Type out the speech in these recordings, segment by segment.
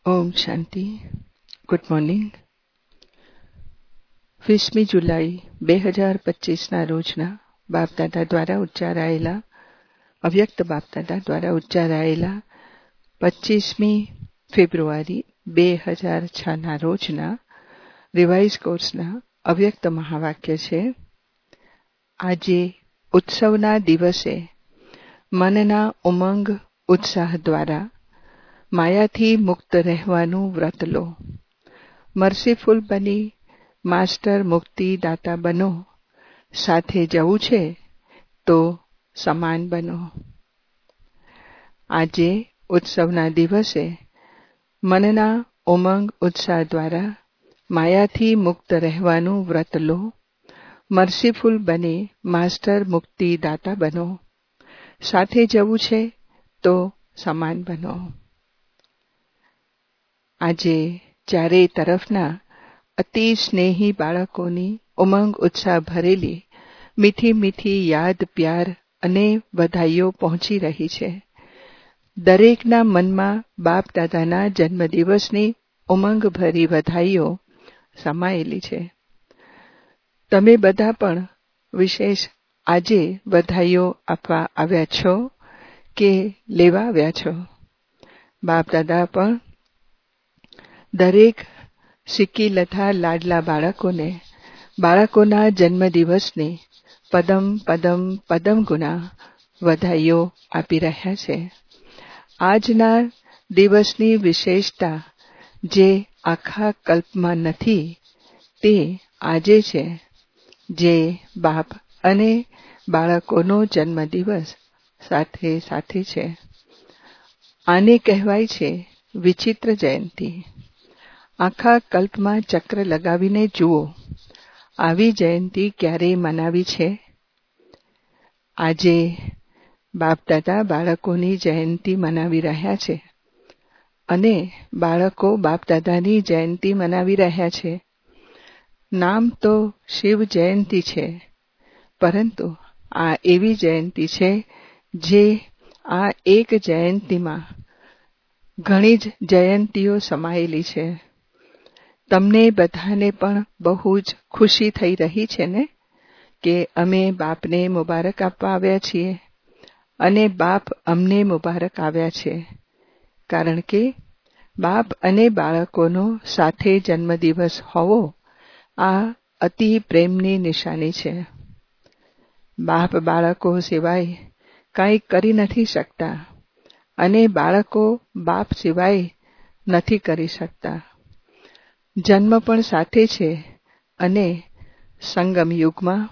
ઓમ શાંતિ. Good morning. 20મી જુલાઈ 2025ના રોજના બાપદાદા દ્વારા ઉચ્ચારાયેલા અવ્યક્ત બાપદાદા દ્વારા ઉચ્ચારાયેલા 25મી ફેબ્રુઆરી 2006ના રોજના રિવાઇઝ કોર્સના અવ્યક્ત મહાવાક્ય છે. આજે ઉત્સવના દિવસે મનના ઉમંગ ઉત્સાહ દ્વારા માયાથી મુક્ત રહેવાનું વ્રત લો. મર્સીફુલ બની માસ્ટર મુક્તિ દાતા બનો. સાથે જવું છે તો સમાન બનો. આજે ઉત્સવના દિવસે મનના ઉમંગ ઉત્સાહ દ્વારા માયાથી મુક્ત રહેવાનું વ્રત લો. મર્સીફુલ બની માસ્ટર મુક્તિ દાતા બનો. સાથે જવું છે તો સમાન બનો. આજે ચારેય તરફના અતિ સ્નેહી બાળકોની ઉમંગ ઉત્સાહ ભરેલી મીઠી મીઠી યાદ પ્યાર અને વધાઈઓ પહોંચી રહી છે. દરેકના મનમાં બાપ દાદાના જન્મદિવસની ઉમંગભરી વધાઈઓ સમાયેલી છે. તમે બધા પણ વિશેષ આજે વધાઈઓ આપવા આવ્યા છો કે લેવા આવ્યા છો? બાપ દાદા પણ દરેક સિક્કી લથા લાડલા બાળકોના જન્મદિવસની પદમ પદમ પદમ ગુના વધાઈઓ આપી રહ્યા છે. આજના દિવસની વિશેષતા જે આખા કલ્પમાં નથી તે આજે છે, જે બાપ અને બાળકોનો જન્મદિવસ સાથે સાથે છે. આને કહેવાય છે વિચિત્ર જયંતિ. આખા કલ્પમાં ચક્ર લગાવીને જુઓ, આવી જયંતિ ક્યારેય મનાવી છે? આજે બાપદાદા બાળકોની જયંતિ મનાવી રહ્યા છે અને બાળકો બાપદાદાની જયંતિ મનાવી રહ્યા છે. નામ તો શિવ જયંતિ છે, પરંતુ આ એવી જયંતિ છે જે આ એક જયંતિમાં ઘણી જ જયંતિઓ સમાયેલી છે. તમને બધાને પણ બહુ જ ખુશી થઈ રહી છે ને કે અમે બાપને મુબારક આપવા આવ્યા છીએ અને બાપ અમને મુબારક આવ્યા છે, કારણ કે બાપ અને બાળકોનો સાથે જન્મદિવસ હોવો આ અતિ પ્રેમની નિશાની છે. બાપ બાળકો સિવાય કંઈ કરી નથી શકતા અને બાળકો બાપ સિવાય નથી કરી શકતા. જન્મ પણ સાથે છે અને સંગમ યુગમાં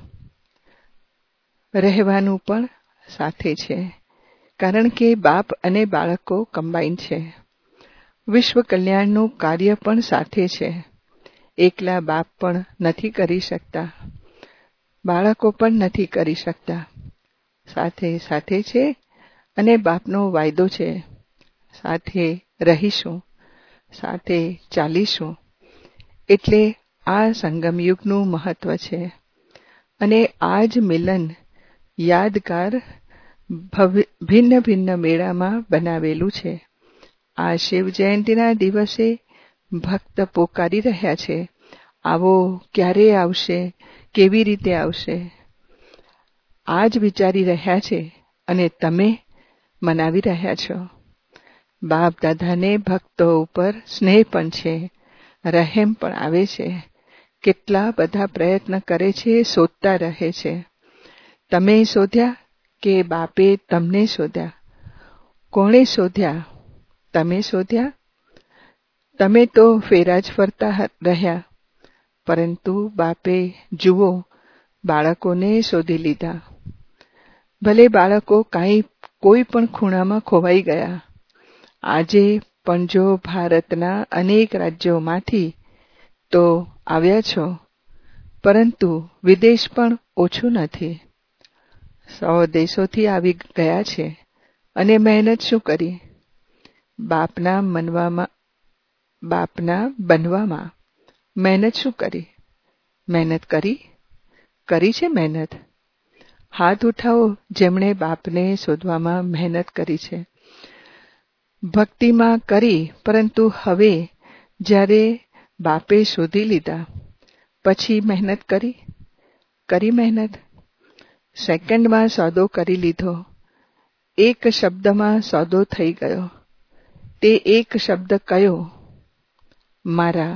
રહેવાનું પણ સાથે છે, કારણ કે બાપ અને બાળકો કમ્બાઈન છે. વિશ્વ કલ્યાણનું કાર્ય પણ સાથે છે. એકલા બાપ પણ નથી કરી શકતા, બાળકો પણ નથી કરી શકતા. સાથે સાથે છે અને બાપનો વાયદો છે, સાથે રહીશું, સાથે ચાલીશું. એટલે આ સંગમયુગનું મહત્વ છે અને આ જ મિલન યાદગાર ભિન્ન ભિન્ન મેળામાં બનાવેલું છે. આ શિવ જયંતિના દિવસે ભક્ત પોકારી રહ્યા છે, આવો, ક્યારે આવશે, કેવી રીતે આવશે? આ જ વિચારી રહ્યા છે અને તમે મનાવી રહ્યા છો. બાપ દાદાને ભક્તો ઉપર સ્નેહ પણ છે, રહેમ પણ આવે છે. કેટલા બધા પ્રયત્ન કરે છે, શોધતા રહે છે. તમે શોધ્યા કે બાપે તમને શોધ્યા? કોણે શોધ્યા? તમે શોધ્યા? તમે તો ફેરા જ ફરતા રહ્યા, પરંતુ બાપે જુઓ બાળકોને શોધી લીધા. ભલે બાળકો કોઈ પણ ખૂણામાં ખોવાઈ ગયા. આજે પણ જો ભારતના અનેક રાજ્યોમાંથી તો આવ્યા છો, પરંતુ વિદેશ પણ ઓછું નથી. 100 દેશોથી આવી ગયા છે અને મહેનત શું કરી? બાપના બનવામાં મહેનત શું કરી? મહેનત કરી છે મહેનત? હાથ ઉઠાવો જેમણે બાપને શોધવામાં મહેનત કરી છે. ભક્તિમાં કરી, પરંતુ હવે જ્યારે બાપે શોધી લીધા પછી મહેનત કરી મહેનત. સેકન્ડમાં સોદો કરી લીધો. એક શબ્દમાં સોદો થઈ ગયો. તે એક શબ્દ કયો? મારા.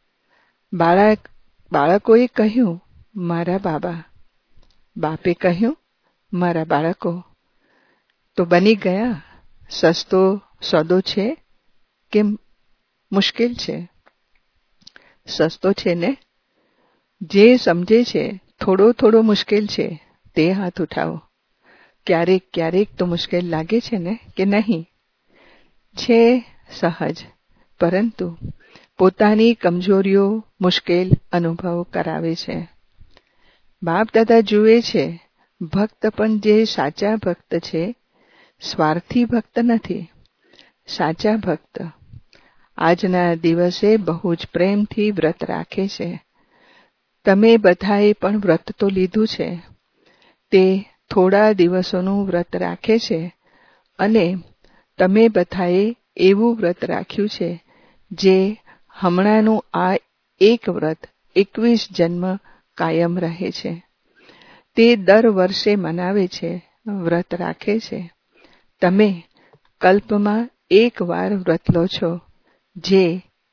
બાળકોએ કહ્યું, મારા બાબા. બાપે કહ્યું, મારા બાળકો. તો બની ગયા. સસ્તો સોદો છે કે મુશ્કેલ છે? સસ્તો છે ને? જે સમજે છે થોડો થોડો મુશ્કેલ છે તે હાથ ઉઠાવો. ક્યારેક ક્યારેક તો મુશ્કેલ લાગે છે ને કે નહીં? છે સહજ, પરંતુ પોતાની કમજોરીઓ મુશ્કેલ અનુભવ કરાવે છે. બાપ દાદા જુએ છે ભક્ત પણ જે સાચા ભક્ત છે, સ્વાર્થી ભક્ત નથી. સાચા ભક્ત આજના દિવસે બહુ જ પ્રેમથી વ્રત રાખે છે. તમે બધાએ પણ વ્રત તો લીધું છે. તે થોડા દિવસોનું વ્રત રાખે છે અને તમે બધાએ એવું વ્રત રાખ્યું છે જે હમણાંનું આ એક વ્રત 21 જન્મ કાયમ રહે છે. તે દર વર્ષે મનાવે છે, વ્રત રાખે છે. તમે કલ્પમાં એક વાર વ્રત લો છો, જે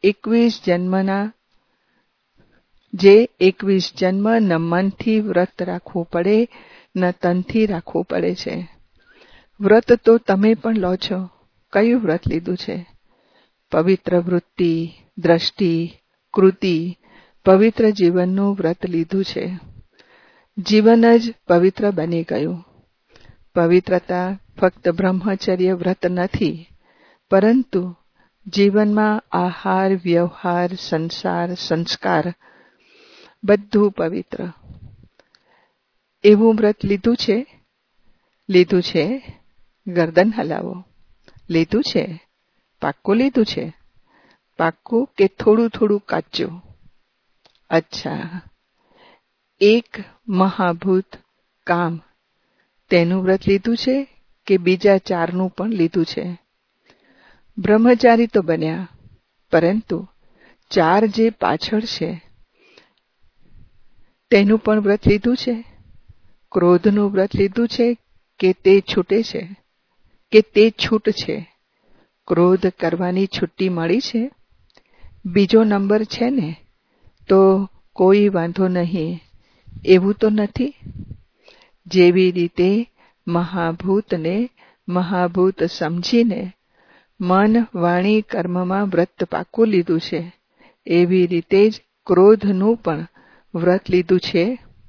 21 જન્મ ન મનથી વ્રત રાખવું પડે ન તનથી રાખવું પડે છે. વ્રત તો તમે પણ લો છો. કયું વ્રત લીધું છે? પવિત્ર વૃત્તિ, દ્રષ્ટિ, કૃતિ, પવિત્ર જીવનનું વ્રત લીધું છે. જીવન જ પવિત્ર બની ગયું. પવિત્રતા ફક્ત બ્રહ્મચર્ય વ્રત નથી, પરંતુ જીવનમાં આહાર, વ્યવહાર, સંસાર, સંસ્કાર બધું પવિત્ર. એવું વ્રત લીધું છે? લીધું છે? ગરદન હલાવો. લીધું છે? પાક્કું લીધું છે? પાક્કું કે થોડું થોડું કાચું? અચ્છા. એક મહાભૂત કામ, તેનું વ્રત લીધું છે કે બીજા 4નું પણ લીધું છે? બ્રહ્મચારી તો બન્યા, પરંતુ 4 જે પાછળ છે તેનું પણ વ્રત લીધું છે? ક્રોધનું વ્રત લીધું છે કે તે છૂટે છે? કે તે છૂટ છે? ક્રોધ કરવાની છુટ્ટી મળી છે? બીજો નંબર છે ને? તો કોઈ વાંધો નહીં. એવું તો નથી? જેવી રીતે મહાભૂતને મહાભૂત સમજીને મન, વાણી, કર્મમાં વ્રત પાકું લીધું છે, એવી રીતે જ ક્રોધનું પણ વ્રત લીધું છે.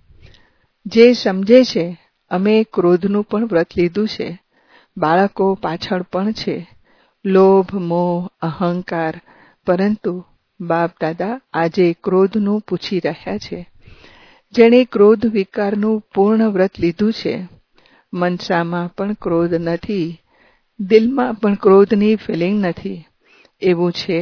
જે સમજે છે અમે ક્રોધનું પણ વ્રત લીધું છે. બાળકો પાછળ પણ છે, લોભ, મોહ, અહંકાર, પરંતુ બાપ દાદા આજે ક્રોધનું પૂછી રહ્યા છે. જેણે ક્રોધ વિકારનું પૂર્ણ વ્રત લીધું છે, મનસામાં પણ ક્રોધ નથી, દિલમાં પણ ક્રોધની ફિલિંગ નથી, એવું છે.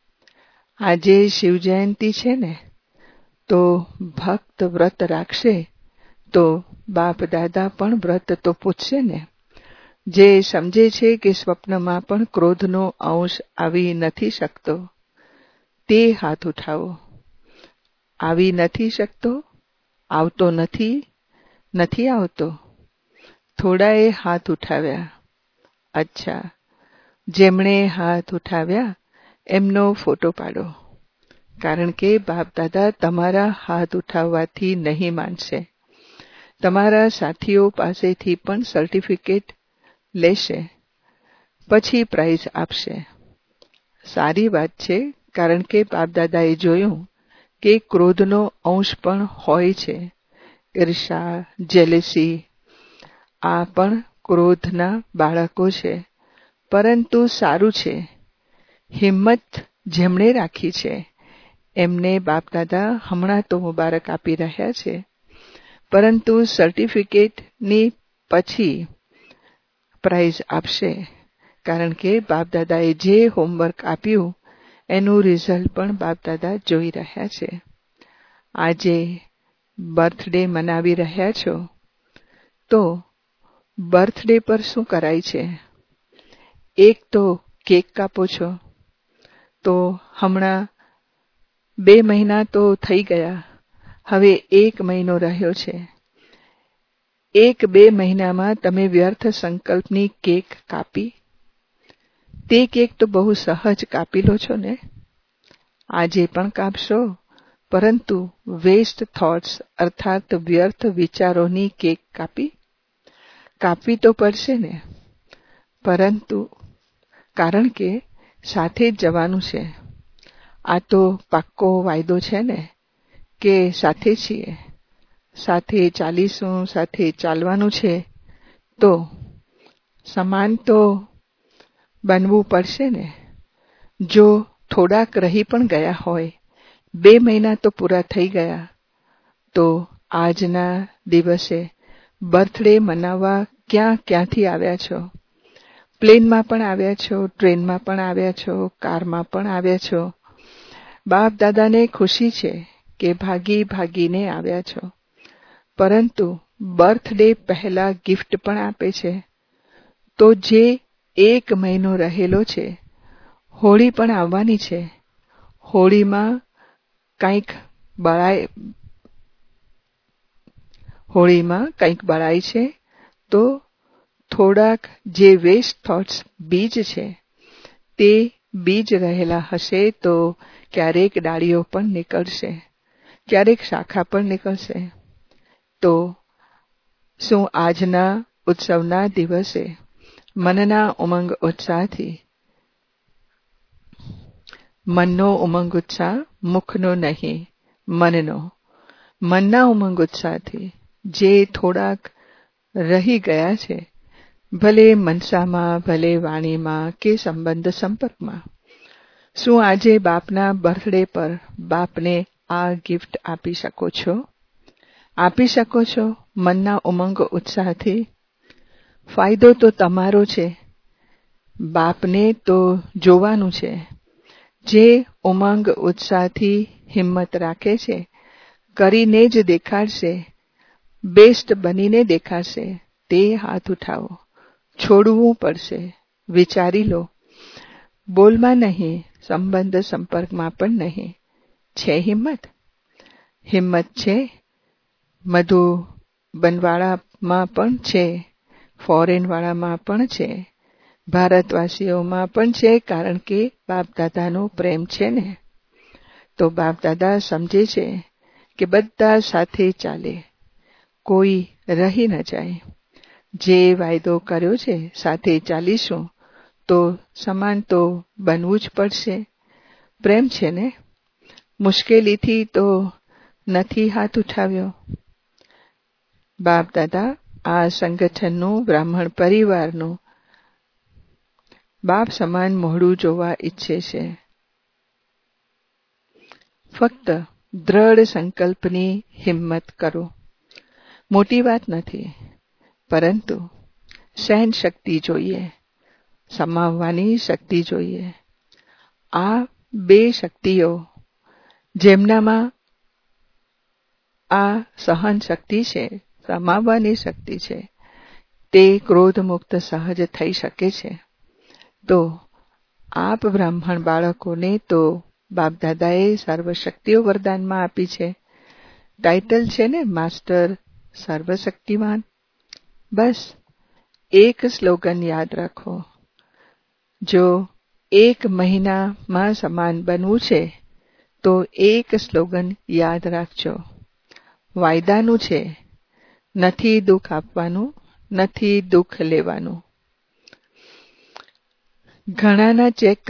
આજે શિવજયંતિ છે ને, તો ભક્ત વ્રત રાખશે તો બાપ દાદા પણ વ્રત તો પૂછશે ને. જે સમજે છે કે સ્વપ્નમાં પણ ક્રોધનો અંશ આવી નથી શકતો, તે હાથ ઉઠાવો. આવી નથી શકતો? આવતો નથી આવતો? થોડાએ હાથ ઉઠાવ્યા. અચ્છા. જેમણે હાથ ઉઠાવ્યા એમનો ફોટો પાડો, કારણ કે બાપ દાદા તમારા હાથ ઉઠાવવાથી નહીં માનશે. તમારા સાથીઓ પાસેથી પણ સર્ટિફિકેટ લેશે, પછી પ્રાઇઝ આપશે. સારી વાત છે, કારણ કે બાપ દાદાએ જોયું કે ક્રોધનો અંશ પણ હોય છે. ઈર્ષા, જેલેસી, આ પણ ક્રોધના બાળકો છે. પરંતુ સારું છે, હિંમત જેમણે રાખી છે એમને બાપ દાદા હમણાં તો મુબારક આપી રહ્યા છે, પરંતુ સર્ટિફિકેટની પછી પ્રાઇઝ આપશે, કારણ કે બાપ દાદાએ જે હોમવર્ક આપ્યું એનું રિઝલ્ટ પણ બાપ દાદા જોઈ રહ્યા છે. આજે બર્થડે મનાવી રહ્યા છો, તો બર્થડે પર શું કરાય છે? એક તો કેક કાપો છો તો હમણાં 2 મહિના તો થઈ ગયા, હવે 1 મહિનો રહ્યો છે. 1-2 મહિનામાં તમે વ્યર્થ સંકલ્પની કેક કાપી? તે કેક તો બહુ સહજ કાપી લો છો ને. આજે પણ કાપશો, પરંતુ વેસ્ટ થોટ્સ અર્થાત વ્યર્થ વિચારોની કેક કાપવી તો પડશે ને. પરંતુ કારણ કે સાથે જ જવાનું છે. આ તો પાક્કો વાયદો છે ને કે સાથે છીએ, સાથે ચાલીશું, સાથે ચાલવાનું છે, તો સમાન તો બનવું પડશે ને. જો થોડાક રહી પણ ગયા હોય, 2 મહિના તો પૂરા થઈ ગયા, તો આજના દિવસે બર્થડે મનાવવા ક્યાંથી આવ્યા છો? પ્લેનમાં પણ આવ્યા છો, ટ્રેનમાં પણ આવ્યા છો, કારમાં પણ આવ્યા છો. બાપ દાદાને ખુશી છે કે ભાગીને આવ્યા છો, પરંતુ બર્થડે પહેલા ગિફ્ટ પણ આપે છે. તો જે 1 મહિનો રહેલો છે, હોળી પણ આવવાની છે. હોળીમાં કંઈક બળાય છે, તો થોડાક જે વેસ્ટ થોટ્સ બીજ છે, તે બીજ રહેલા હશે તો ક્યારેક ડાળીઓ પણ નીકળશે, ક્યારેક શાખા પણ નીકળશે. તો શું આજના ઉત્સવના દિવસે મનના ઉમંગ ઉત્સાહથી, મનનો ઉમંગ ઉત્સાહ મુખનો નહીં, મનના ઉમંગ ઉત્સાહથી જે થોડાક રહી ગયા છે, ભલે મનસામાં, ભલે વાણીમાં કે સંબંધ સંપર્કમાં, શું આજે બાપના બર્થડે પર બાપને આ ગિફ્ટ આપી શકો છો? આપી શકો છો મનના ઉમંગ ઉત્સાહથી? ફાયદો તો તમારો છે. બાપને તો જોવાનું છે. જે ઉમંગ ઉત્સાહથી હિંમત રાખે છે, કરીને જ દેખાડશે, બેસ્ટ બનીને દેખાડશે. તે હાથ ઉઠાવો. છોડવું પડશે. વિચારી લો. બોલમાં નહીં, સંબંધ સંપર્કમાં પણ નહીં. છે હિંમત છે. મધુબનવાળામાં પણ છે, ફોરેનવાળામાં પણ છે, ભારતવાસીઓમાં પણ છે, કારણ કે બાપ દાદાનો પ્રેમ છે ને. તો બાપ દાદા સમજે છે કે બધા સાથે ચાલે, કોઈ રહી ન જાય. જે વાયદો કર્યો છે, સાથે ચાલીશું, તો સમાન તો બનવું જ પડશે. પ્રેમ છે ને. મુશ્કેલીથી તો નથી હાથ ઉઠાવ્યો. બાપ દાદા આ સંગઠનનું, બ્રાહ્મણ પરિવારનું બાપ સમાન મોઢું જોવા ઈચ્છે છે. ફક્ત દ્રઢ સંકલ્પની હિંમત કરો. મોટી વાત નથી, પરંતુ સહન શક્તિ જોઈએ, સમાવવાની શક્તિ જોઈએ. આ 2 શક્તિઓ, જેમનામાં આ સહન શક્તિ છે, સમાવવાની શક્તિ છે, તે ક્રોધ મુક્ત સહજ થઈ શકે છે. તો આપ બ્રાહ્મણ બાળકોને તો બાપ દાદાએ સર્વશક્તિઓ વરદાનમાં આપી છે. ટાઇટલ છે ને માસ્ટર સર્વશક્તિમાન. બસ એક સ્લોગન યાદ રાખો. જો 1 મહિનામાં સમાન બનવું છે, તો એક સ્લોગન યાદ રાખજો. વાયદાનું છે, નથી દુઃખ આપવાનું, નથી દુઃખ લેવાનું. ઘણા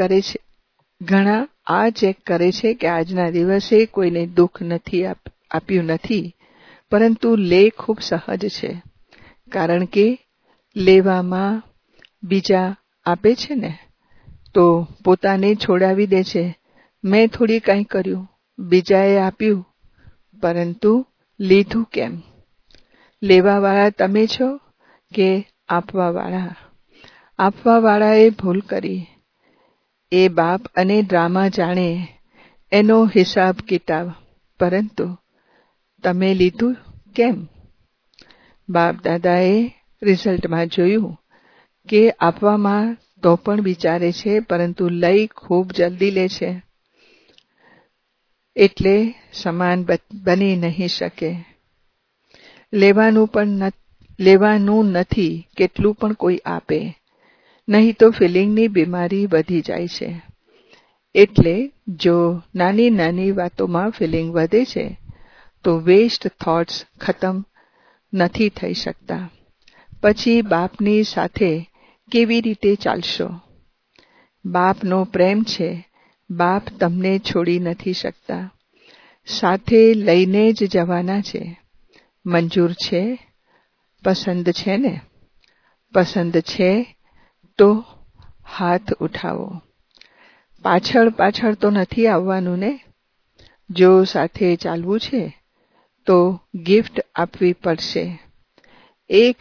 આ ચેક કરે છે કે આજના દિવસે કોઈને દુઃખ નથી આપ્યું નથી, પરંતુ લે ખૂબ સહજ છે, કારણ કે લેવામાં બીજા આપે છે ને, તો પોતાને છોડાવી દે છે. મેં થોડી કંઈ કર્યું, બીજાએ આપ્યું, પરંતુ લીધું કેમ? લેવાવાળા તમે છો કે આપવાવાળા? આપવાવાળાએ ભૂલ કરી. એ બાપ અને ડ્રામા જાણે, એનો હિસાબ કિતાબ, પરંતુ તમે લીધું કેમ? બાપ દાદાએ રિઝલ્ટમાં જોયું કે આપવામાં તો પણ વિચારે છે, પરંતુ લય ખૂબ જલ્દી લે છે, એટલે સમાન બની નહીં શકે. લેવાનું નથી કેટલું પણ કોઈ આપે, નહીં તો ફિલિંગની બીમારી વધી જાય છે. એટલે જો નાની નાની વાતોમાં ફિલિંગ વધે છે તો વેસ્ટ થોટ્સ ખતમ નથી થઈ શકતા. પછી બાપની સાથે કેવી રીતે ચાલશો? બાપનો પ્રેમ છે, બાપ તમને છોડી નથી શકતા, સાથે લઈને જ જવાના છે. મંજૂર છે? પસંદ છે ને? પસંદ છે તો હાથ ઉઠાવો. પાછળ પાછળ તો નથી આવવાનું ને? જો સાથે ચાલવું છે તો ગિફ્ટ આપવી પડશે. એક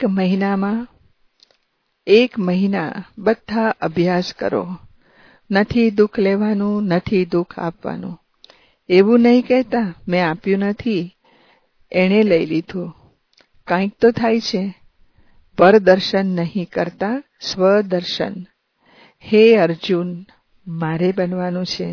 મહિના બધા અભ્યાસ કરો. નથી દુઃખ લેવાનું, નથી દુઃખ આપવાનું. એવું નહીં કહેતા મેં આપ્યું નથી, એણે લઈ લીધું. કંઈક તો થાય છે. પરદર્શન નહીં કરતા, સ્વદર્શન. હે અર્જુન, મારે બનવાનું છે.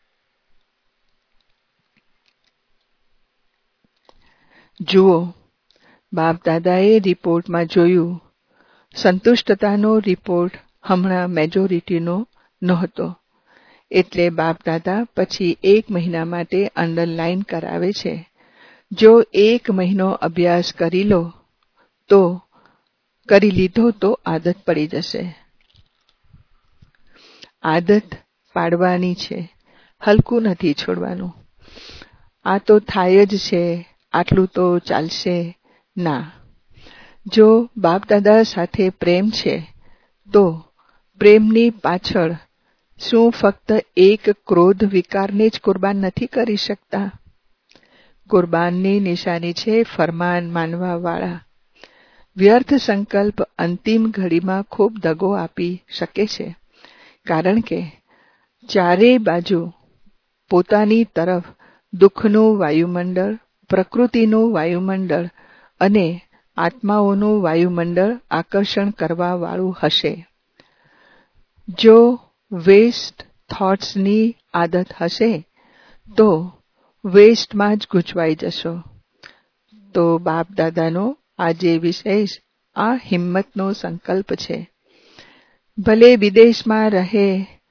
જુઓ, બાપ દાદાએ રિપોર્ટમાં જોયું, સંતુષ્ટતાનો રિપોર્ટ હમણાં મેજોરિટીનો નહોતો. એટલે બાપ દાદા પછી 1 મહિના માટે અંડરલાઈન કરાવે છે. જો 1 મહિનો અભ્યાસ કરી લીધો તો આદત પડી જશે. આદત પાડવાની છે, હલકું નથી છોડવાનું. આ તો થાય જ છે, આટલું તો ચાલશે ના. જો બાપ દાદા સાથે પ્રેમ છે તો પ્રેમની પાછળ શું ફક્ત એક ક્રોધ વિકારને જ કુરબાન નથી કરી શકતા? કુરબાનની નિશાની છે ફરમાન માનવાવાળા. વ્યર્થ સંકલ્પ અંતિમ ઘડીમાં ખૂબ દગો આપી શકે છે, કારણ કે ચારેય બાજુ પોતાની તરફ દુઃખનું વાયુમંડળ, પ્રકૃતિનું વાયુમંડળ અને આત્માઓનું વાયુમંડળ આકર્ષણ કરવા વાળું હશે. જો વેસ્ટ થોટ્સની આદત હશે તો વેસ્ટમાં જ ગૂંચવાઈ જશો. તો બાપ દાદાનો આજે વિશેષ આ હિંમતનો સંકલ્પ છે. ભલે વિદેશમાં રહે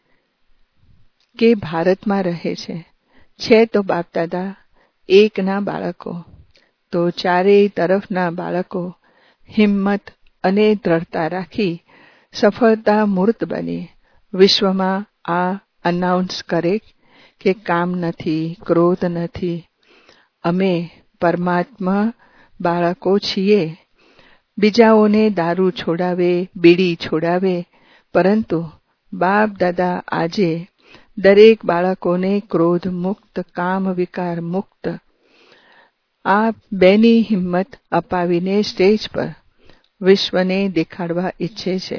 કે ભારતમાં રહે છે તો બાપ દાદા એકના બાળકો. તો ચારેય તરફના બાળકો હિંમત અને દ્રઢતા રાખી સફળતા મૂર્ત બની વિશ્વમાં આ અનાઉન્સ કરે કે કામ નથી, ક્રોધ નથી, અમે પરમાત્મા બાળકો છીએ. બીજાઓને દારૂ છોડાવે, બીડી છોડાવે, પરંતુ બાપ દાદા આજે દરેક બાળકોને ક્રોધ મુક્ત, કામ વિકાર મુક્ત આ બેની હિંમત અપાવીને સ્ટેજ પર વિશ્વને દેખાડવા ઈચ્છે છે.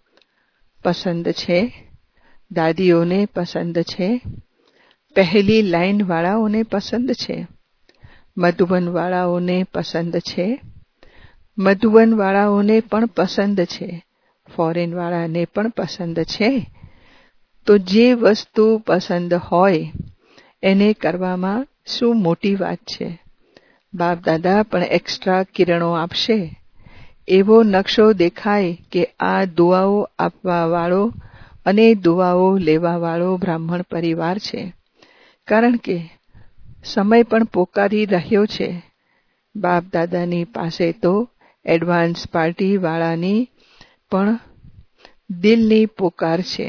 પસંદ છે? દાદીઓને પસંદ છે? પહેલી લાઈન વાળાઓને પસંદ છે? મધુવન વાળાઓને પસંદ છે? મધુવન વાળાઓને પણ પસંદ છે. ફોરેન વાળાને પણ પસંદ છે. તો જે વસ્તુ પસંદ હોય એને કરવામાં શું મોટી વાત છે? બાપ દાદા પણ એક્સ્ટ્રા કિરણો આપશે. એવો નકશો દેખાય કે આ દુઆઓ આપવા વાળો અને દુઆઓ લેવા વાળો બ્રાહ્મણ પરિવાર છે. કારણ કે સમય પણ પોકારી રહ્યો છે. બાપ દાદાની પાસે તો એડવાન્સ પાર્ટી વાળાની પણ દિલની પોકાર છે.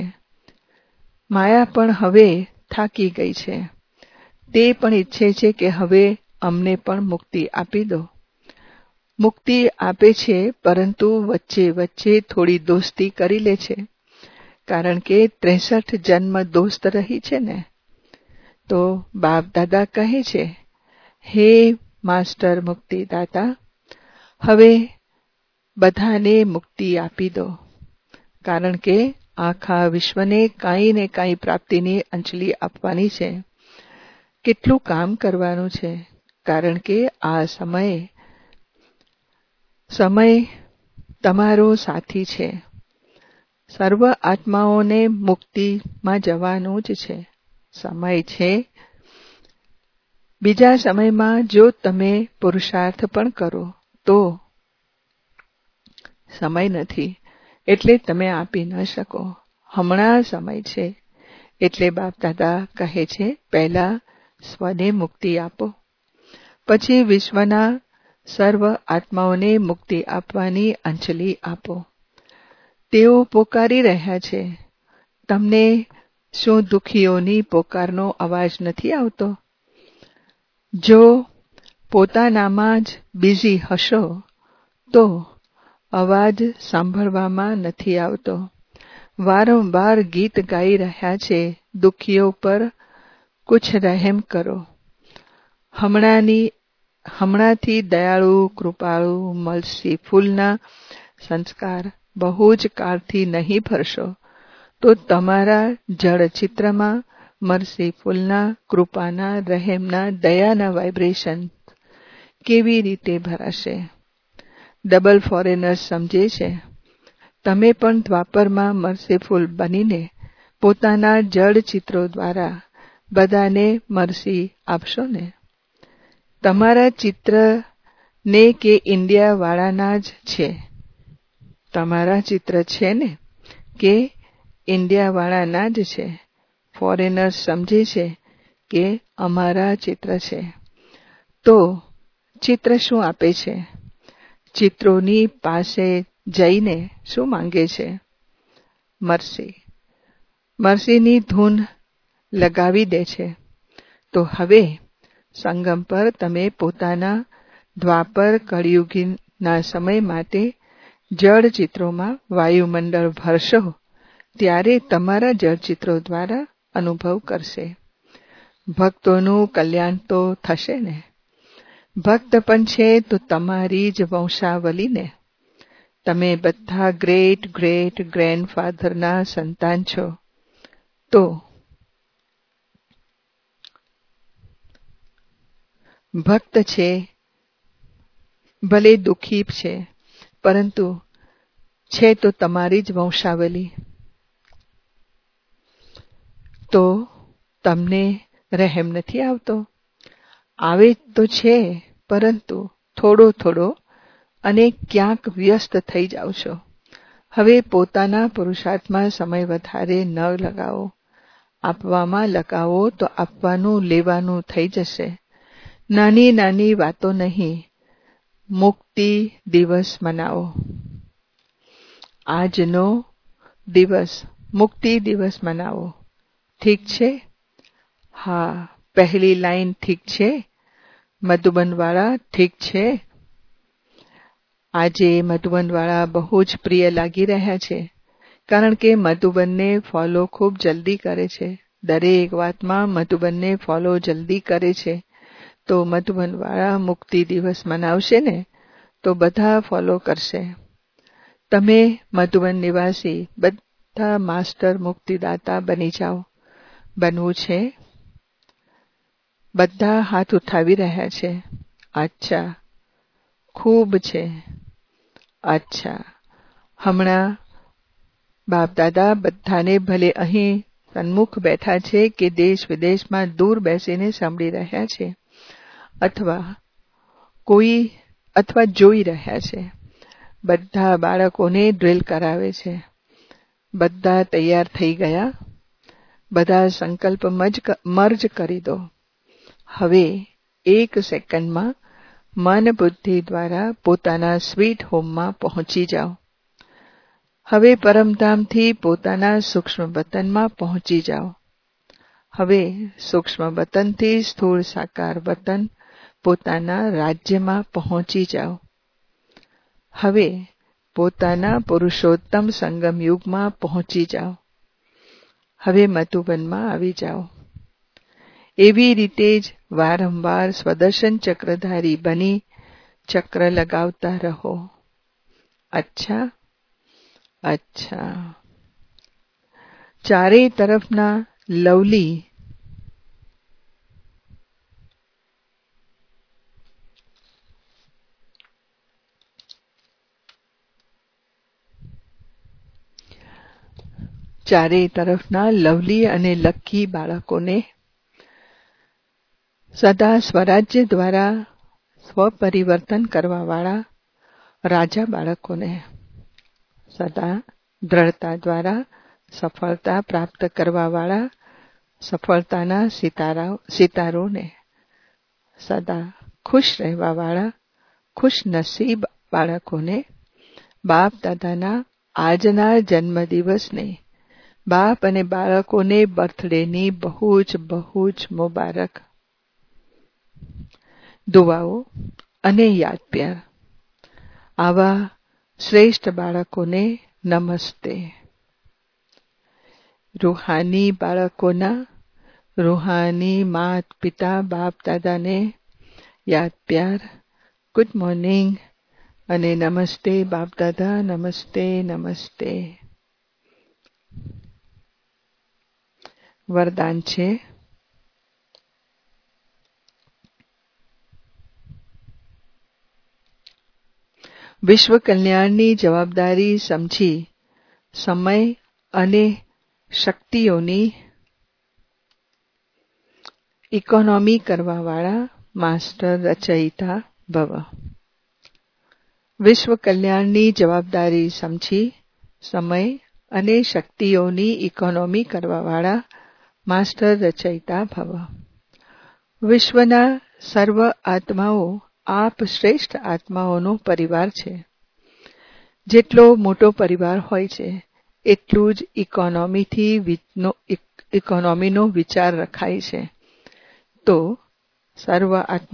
માયા પણ હવે થાકી ગઈ છે. તે પણ ઈચ્છે છે કે હવે અમને પણ મુક્તિ આપી દો. મુક્તિ આપે છે, પરંતુ વચ્ચે વચ્ચે થોડી દોસ્તી કરી લે છે, કારણ કે 63 જન્મ દોસ્ત રહી છે ને. તો બાપ દાદા કહે છે, હે માસ્ટર મુક્તિદાતા, હવે બધાને મુક્તિ આપી દો, કારણ કે આખા વિશ્વને કાંઈ ને કાંઈ પ્રાપ્તિની અંજલિ આપવાની છે. કેટલું કામ કરવાનું છે, કારણ કે આ સમય તમારો સાથી છે. સર્વ આત્માઓને મુક્તિમાં જવાનું જ છે. સમય છે. બીજા સમયમાં જો તમે પુરુષાર્થ પણ કરો તો સમય નથી, એટલે તમે આપી ન શકો. હમણાં સમય છે, એટલે બાપ દાદા કહે છે, પહેલા સ્વને મુક્તિ આપો, પછી વિશ્વના સર્વ આત્માઓને મુક્તિ આપવાની અંજલિ આપો. તેઓ પોકારી રહ્યા છે. તમને શું દુઃખીઓની પોકારનો અવાજ નથી આવતો? જો પોતાનામાં જ બિઝી હશો તો અવાજ સાંભળવામાં નથી આવતો. વારંવાર ગીત ગાઈ રહ્યા છે, દુઃખીઓ પર કુછ રહેમ કરો. હમણાંથી દયાળુ, કૃપાળુ, મર્સીફુલના સંસ્કાર બહુ જ કાળથી નહીં ભરશો તો તમારા જળ ચિત્રમાં મર્સીફુલના, કૃપાના, રહેમના, દયાના વાઇબ્રેશન કેવી રીતે ભરાશે? ડબલ ફોરેનર્સ સમજે છે. તમે પણ દ્વાપરમાં મર્સીફુલ બનીને પોતાના જળ ચિત્રો દ્વારા બધાને મર્સી આપશો ને? તમારા ચિત્ર ને કે ઇન્ડિયા વાળાના જ છે? તમારા ચિત્ર છે ને કે ઇન્ડિયા વાળાના જ છે? ફોરેનર્સ સમજે છે કે અમારા ચિત્ર છે. તો ચિત્ર શું આપે છે? ચિત્રોની પાસે જઈને શું માંગે છે? મર્સી. મર્સીની ધૂન લગાવી દે છે. તો હવે સંગમ પર તમે પોતાના દ્વાપર કળિયુગીના સમય માટે જળ ચિત્રોમાં વાયુમંડળ ભરશો, ત્યારે તમારા જળ ચિત્રો દ્વારા અનુભવ કરશે. ભક્તોનું કલ્યાણ તો થશે ને? ભક્ત પણ છે તો તમારી જ વંશાવલીને. તમે બધા ગ્રેટ ગ્રેટ ગ્રેન્ડફાધરના સંતાન છો. તો ભક્ત છે, ભલે દુઃખી છે, પરંતુ છે તો તમારી જ વંશાવલી. તો તમને રહેમ નથી આવતો? આવે તો છે, પરંતુ થોડો થોડો, અને ક્યાંક વ્યસ્ત થઈ જાવ છો. હવે પોતાના પુરુષાર્થમાં સમય વધારે ન લગાવો. આપવામાં લગાવો તો આપવાનું લેવાનું થઈ જશે. નાની નાની વાતો નહીં, મુક્તિ દિવસ મનાવો. આજનો દિવસ મુક્તિ દિવસ મનાવો. ઠીક છે? હા, પહેલી લાઈન ઠીક છે? મધુબનવાળા ઠીક છે? આજે મધુબનવાળા બહુ જ પ્રિય લાગી રહ્યા છે, કારણ કે મધુબનને ફોલો ખૂબ જલ્દી કરે છે. દરેક વાતમાં મધુબનને ફોલો જલ્દી કરે છે. તો મધુબનવાળા મુક્તિ દિવસ મનાવશે ને તો બધા ફોલો કરશે. તમે મધુબન નિવાસી બધા માસ્ટર મુક્તિદાતા બની જાઓ. બનવું છે? બધા હાથ ઉઠાવી રહ્યા છે. અચ્છા, ખૂબ છે. અચ્છા, હમણાં બાપ દાદા બધાને ભલે અહીં સન્મુખ બેઠા છે કે દેશ વિદેશમાં દૂર બેસીને સાંભળી રહ્યા છે, અથવા જોઈ રહ્યા છે, બધા બાળકોને ડ્રિલ કરાવે છે. બધા તૈયાર થઈ ગયા? બધા સંકલ્પ મર્જ કરી દો. હવે 1 સેકન્ડમાં મન બુદ્ધિ દ્વારા પોતાના સ્વીટ હોમમાં પહોંચી જાઓ. હવે પરમધામથી પોતાના સૂક્ષ્મ વતનમાં પહોંચી જાઓ. હવે સૂક્ષ્મ વતનથી સ્થૂળ સાકાર વતન પોતાના રાજ્યમાં પહોંચી જાઓ. હવે પોતાના પુરુષોત્તમ સંગમ યુગમાં પહોંચી જાઓ. હવે મધુબનમાં આવી જાઓ. એવી રીતે જ વારંવાર સ્વદર્શન ચક્રધારી બની ચક્ર લગાવતા રહો. અચ્છા, અચ્છા. ચારેય તરફના લવલી ચારે તરફના લવલી અને લક્કી બાળકોને, સદા સ્વરાજ્ય દ્વારા સ્વપરિવર્તન કરવાવાળા રાજા બાળકોને, સદા દ્રઢતા દ્વારા સફળતા પ્રાપ્ત કરવાવાળા સફળતાના સિતારોને, સદા ખુશ રહેવાવાળા ખુશ નસીબ બાળકોને, બાપ દાદાના આજના જન્મદિવસને, બાપ અને બાળકોને બર્થડેની બહુ જ મુબારક દુઆઓ અને યાદ પ્યાર. આવા શ્રેષ્ઠ બાળકોને નમસ્તે. રૂહાની બાળકોના રૂહાની માત પિતા બાપ દાદાને યાદ પ્યાર, ગુડ મોર્નિંગ અને નમસ્તે બાપ દાદા, નમસ્તે નમસ્તે. વરદાન છે. વિશ્વ કલ્યાણની જવાબદારી સમજી સમય અને શક્તિઓની ઇકોનોમી કરવાવાળા માસ્ટર રચયિતા ભવ. વિશ્વ કલ્યાણની જવાબદારી સમજી સમય અને શક્તિઓની ઇકોનોમી કરવાવાળા માસ્ટર રચયિતા ભવ. વિશ્વના સર્વ આત્માઓ આપ શ્રેષ્ઠ આત્માઓનો પરિવાર છે. જેટલો મોટો પરિવાર હોય છે એટલું જ ઇકોનોમીનો વિચાર રખાય છે. તો સર્વ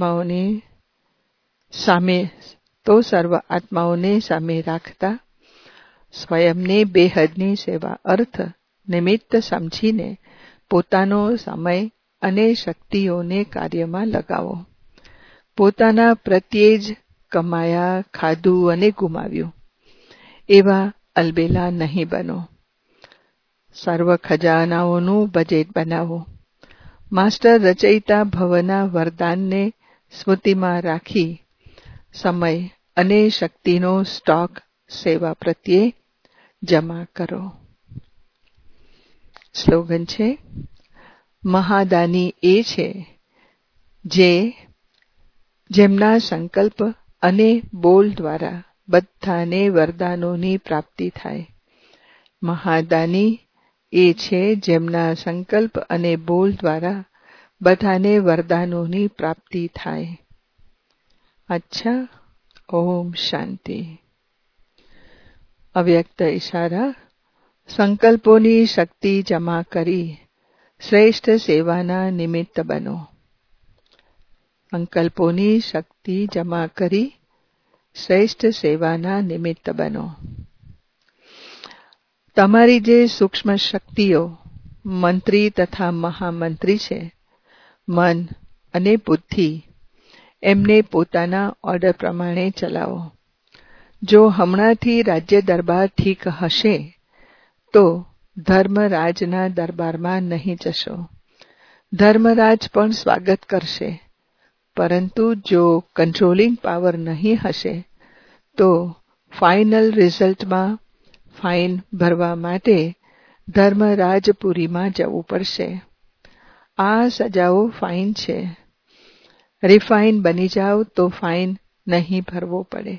આત્માઓને સામે રાખતા સ્વયંને બેહદની સેવા અર્થ નિમિત્ત સમજીને પોતાનો સમય અને શક્તિઓને કાર્યમાં લગાવો. પોતાના પ્રત્યે જ કમાયા, ખાધું અને ગુમાવ્યું એવા અલબેલા નહીં બનો. સર્વ ખજાનાઓનું બજેટ બનાવો. માસ્ટર રચયિતા ભવના વરદાનને સ્મૃતિમાં રાખી સમય અને શક્તિનો સ્ટોક સેવા પ્રત્યે જમા કરો. સ્લોગન છે. મહાદાની એ છે જેમના સંકલ્પ અને બોલ દ્વારા બધાને વરદાનોની પ્રાપ્તિ થાય. મહાદાની એ છે જેમના સંકલ્પ અને બોલ દ્વારા બધાને વરદાનોની પ્રાપ્તિ થાય. અચ્છા. ઓમ શાંતિ. અવ્યક્ત ઇશારા. સંકલ્પોની શક્તિ જમા કરી શ્રેષ્ઠ સેવાના નિમિત્ત બનો. સંકલ્પોની શક્તિ જમા કરી શ્રેષ્ઠ સેવાના નિમિત્ત બનો. તમારી જે સૂક્ષ્મ શક્તિઓ મંત્રી તથા મહામંત્રી છે, મન અને બુદ્ધિ, એમને પોતાના ઓર્ડર પ્રમાણે ચલાવો. જો હમણાંથી રાજ્ય દરબાર ઠીક હશે તો ધર્મરાજના દરબારમાં નહીં જશો. ધર્મરાજ પણ સ્વાગત કરશે. પરંતુ જો કંટ્રોલિંગ પાવર નહીં હશે તો ફાઇનલ રિઝલ્ટમાં ફાઇન ભરવા માટે ધર્મરાજપુરીમાં જવું પડશે. આ સજાઓ ફાઇન છે. રિફાઇન બની જાઓ તો ફાઇન નહીં ભરવો પડે.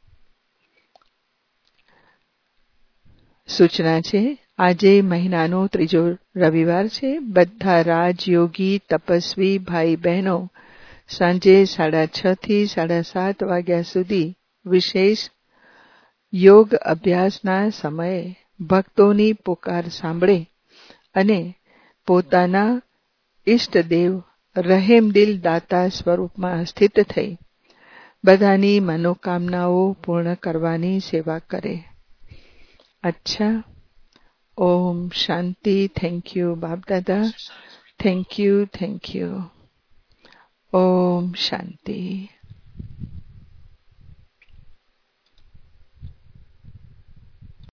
સૂચના છે. આજે મહિનાનો ત્રીજો રવિવાર છે. બધા રાજયોગી તપસ્વી ભાઈ બહેનો સાંજે 6:30 થી 7:30 વાગ્યા સુધી વિશેષ યોગ અભ્યાસના સમયે ભક્તોની પુકાર સાંભળે અને પોતાના ઇષ્ટદેવ રહેમદિલ દાતા સ્વરૂપમાં સ્થિત થઈ બધાની મનોકામનાઓ પૂર્ણ કરવાની સેવા કરે. અચ્છા. ઓમ શાંતિ. થેન્ક યુ બાપ દાદા. Thank you. ઓમ શાંતિ.